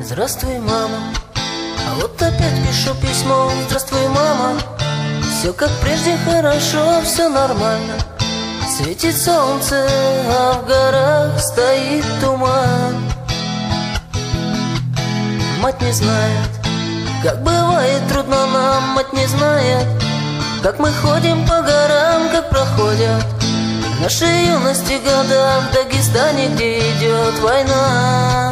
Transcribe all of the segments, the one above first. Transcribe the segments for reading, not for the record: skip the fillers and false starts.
Здравствуй, мама. А вот опять пишу письмо. Здравствуй, мама. Все как прежде хорошо, все нормально. Светит солнце, а в горах стоит туман. Мать не знает, как бывает трудно нам. Мать не знает, как мы ходим по горам, как проходят наши юности года в Дагестане, где идет война.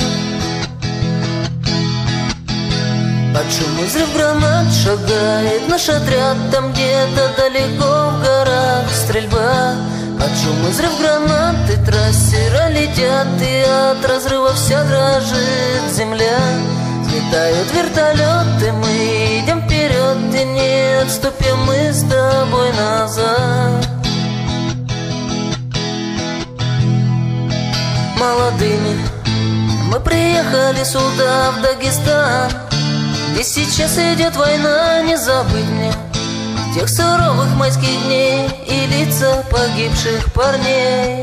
Под шум и взрыв гранат шагает наш отряд. Там где-то далеко в горах стрельба. Под шум и взрыв гранат и трассера летят, и от разрыва вся дрожит земля. Взлетают вертолеты, мы идем вперед, и не отступим мы с тобой назад. Молодыми мы приехали сюда, в Дагестан, где сейчас идет война. Не забыть мне тех суровых майских дней и лица погибших парней.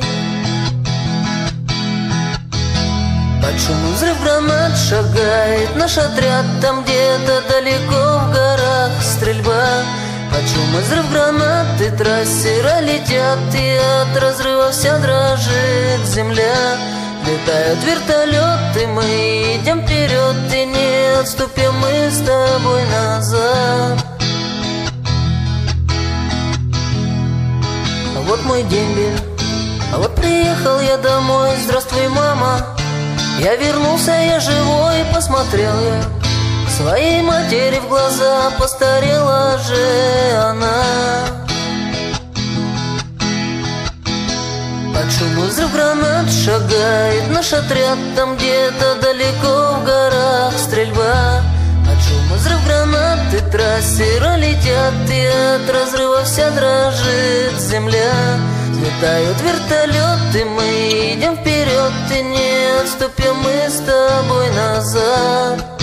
Под шум и взрыв гранат шагает наш отряд. Там где-то далеко в горах стрельба. Под шум и взрыв гранат и трассера летят, и от разрыва вся дрожит земля. Летают вертолеты, мы идем вперед, и не отступим мы с тобой назад. А вот мой дембель, а вот приехал я домой. Здравствуй, мама. Я вернулся, я живой, посмотрел я своей матери в глаза. Постарела же она. Под шум и взрыв гранат шагает наш отряд. Там где-то далеко в горах стрельба. Под шум и взрыв гранат и трассера летят, и от разрыва вся дрожит земля. Взлетают вертолеты, мы идем вперед, и не отступим мы с тобой назад.